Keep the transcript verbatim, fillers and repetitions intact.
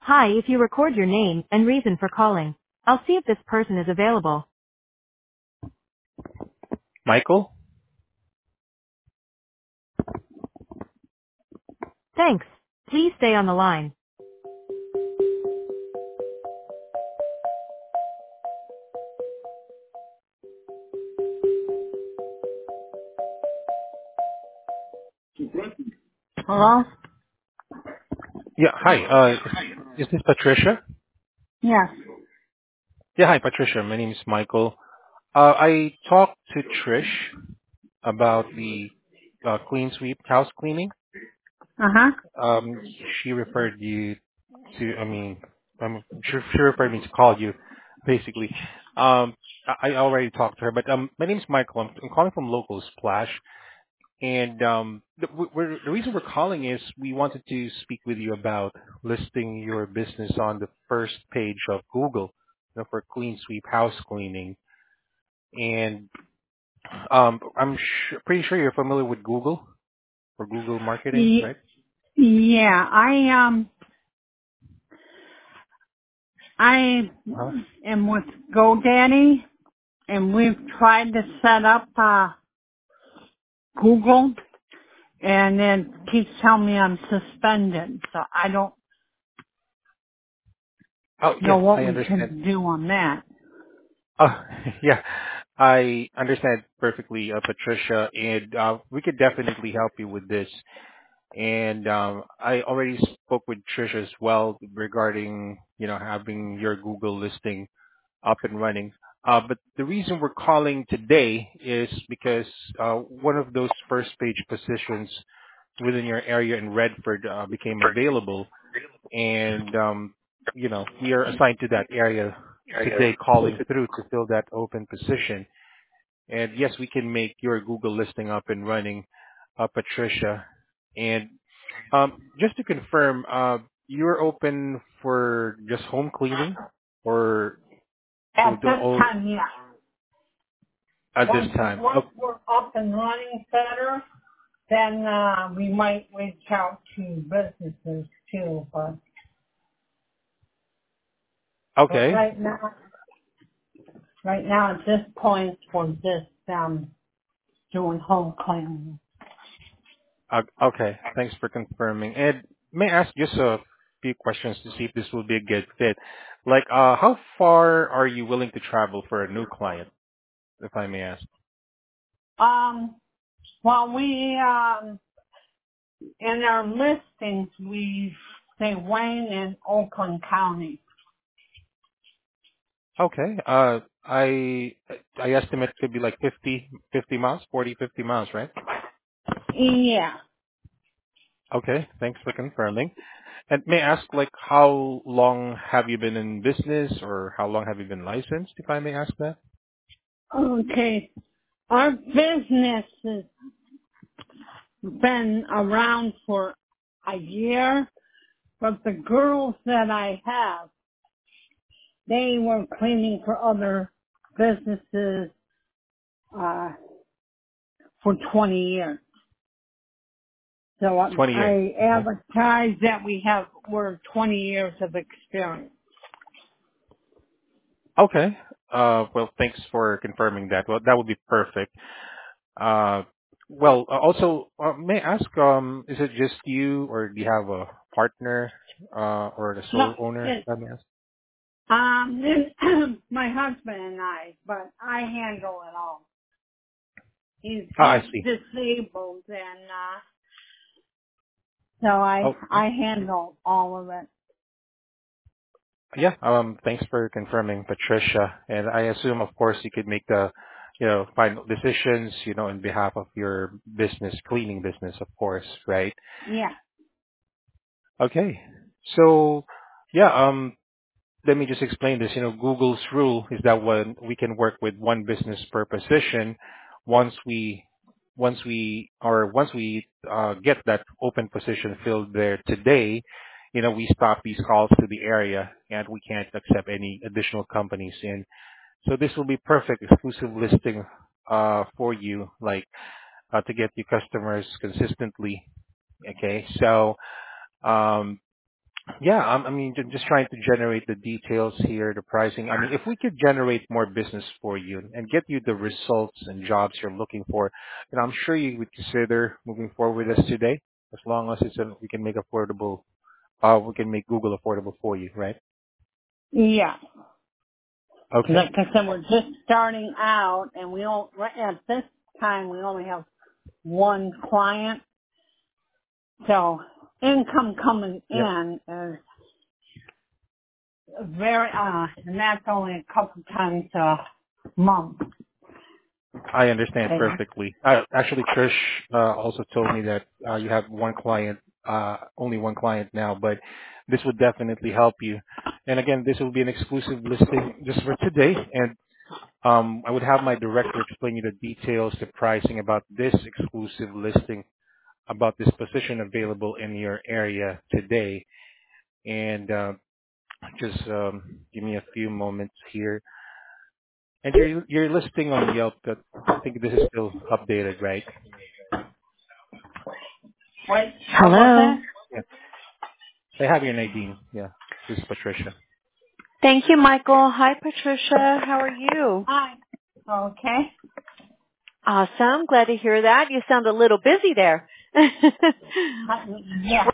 Hi, if you record your name and reason for calling, I'll see if this person is available. Michael? Thanks. Please stay on the line. Hello? Yeah, hi. Uh, is, is this Patricia? Yes. Yeah, hi, Patricia. My name is Michael. Uh, I talked to Trish about the uh, clean sweep house cleaning. Uh-huh. Um, she referred you to, I mean, I'm sure she referred me to call you, basically. Um, I I already talked to her, but um, my name is Michael. I'm, I'm calling from Local Splash. And um, the, we're, the reason we're calling is we wanted to speak with you about listing your business on the first page of Google, you know, for clean sweep house cleaning. And um, I'm su pretty sure you're familiar with Google for Google marketing, Y- right? yeah, I, um, I Huh? am with GoDaddy, and we've tried to set up, uh, Google, and it keeps telling me I'm suspended, so I don't Oh, know yeah, what I we understand. can do on that. Oh, yeah, I understand perfectly, uh, Patricia, and uh, we could definitely help you with this. And um, I already spoke with Trish as well regarding, you know, having your Google listing up and running. Uh, but the reason we're calling today is because uh, one of those first page positions within your area in Redford uh, became available, and um, you know, we are assigned to that area today, calling through to fill that open position. And yes, we can make your Google listing up and running, uh, Patricia. And um, just to confirm, uh, you're open for just home cleaning, or so At the this all time, yeah. at this Once, time? once Oh, we're up and running better, then uh, we might reach out to businesses too. But but okay, right now, right now at this point, we're just um, doing home cleaning. uh, okay. Thanks for confirming. And may I ask just a few questions to see if this will be a good fit? Like, uh, how far are you willing to travel for a new client, if I may ask? Um, well, we um, in our listings we say Wayne and Oakland County. Okay. Uh, I I estimate it could be like fifty, fifty miles, forty, fifty miles, right? Yeah. Okay. Thanks for confirming. And may I ask, like, how long have you been in business, or how long have you been licensed, if I may ask that? Okay. Our business has been around for a year, but the girls that I have, they were cleaning for other businesses uh, for twenty years. So I, twenty years. I Okay. advertise that we have we're twenty years of experience. Okay. Uh, well, thanks for confirming that. Well, that would be perfect. Uh, well, uh, also, uh, may I ask, um, is it just you, or do you have a partner, uh, or the No, sole owner, it, if I may ask? um, my husband and I, but I handle it all. He's Oh, I he's see. disabled, and uh, so I Okay. I handle all of it. Yeah. Um, thanks for confirming, Patricia. And I assume, of course, you could make the, you know, final decisions, you know, on behalf of your business, cleaning business, of course, right? Yeah. Okay. So, yeah, um, let me just explain this. You know, Google's rule is that when we can work with one business per position, once we, once we, or once we uh, get that open position filled there today, you know, we stop these calls to the area and we can't accept any additional companies in. So this will be perfect exclusive listing uh, for you, like uh, to get you customers consistently. Okay, so um, Yeah, I'm- I mean, ju- just trying to generate the details here, the pricing. I mean, if we could generate more business for you and get you the results and jobs you're looking for, then I'm sure you would consider moving forward with us today, as long as it's a, we can make affordable, uh, we can make Google affordable for you, right? Yeah. Okay. Like I said, we're just starting out, and we don't, right at this time, we only have one client. So income coming Yeah, in is very, uh, and that's only a couple times a month. I understand Okay. perfectly. Uh, actually, Trish uh, also told me that uh, you have one client, uh, only one client now, but this would definitely help you. And again, this will be an exclusive listing just for today, and Um, I would have my director explain you the details, the pricing about this exclusive listing, about this position available in your area today. And uh, just um, give me a few moments here. And your your listing on Yelp, that I think this is still updated, right? Wait, what was Hello. that? Yeah. I have your Nadine. Yeah. This is Patricia. Thank you, Michael. Hi, Patricia. How are you? Hi. Okay. Awesome. Glad to hear that. You sound a little busy there. Hi- Yeah.